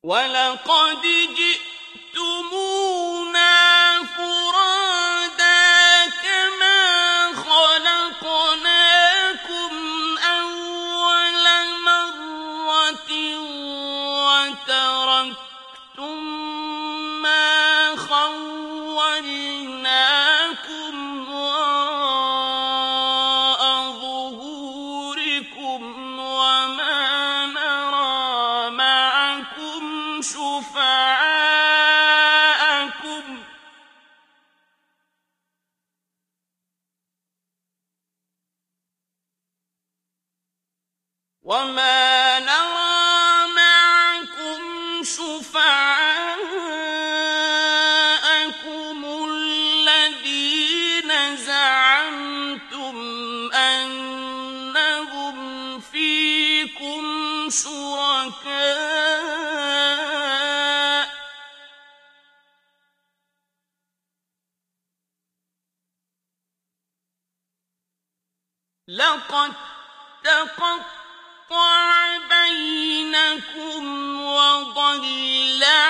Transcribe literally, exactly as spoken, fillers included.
وَلَقَدْ جِئْتُمُونَا فُرَادَىٰ كَمَا خَلَقْنَاكُمْ أَوَّلَ مَرَّةٍ وَتَرَكْتُم مَّا خَوَّلْنَاكُمْ وَرَاءَ ظُهُورِكُمْ وَمَا نَرَىٰ مَعَكُمْ شُفَعَاءَكُمْ وَمَا نَرَىٰ مَعَكُمْ شُفَعَاءَكُمُ الَّذِينَ زَعَمْتُمْ أَنَّهُمْ فِيكُمْ شُرَكَاءُ ۚ لَقَد تَّقَطَّعَ بَيْنَكُمْ وَضَلَّ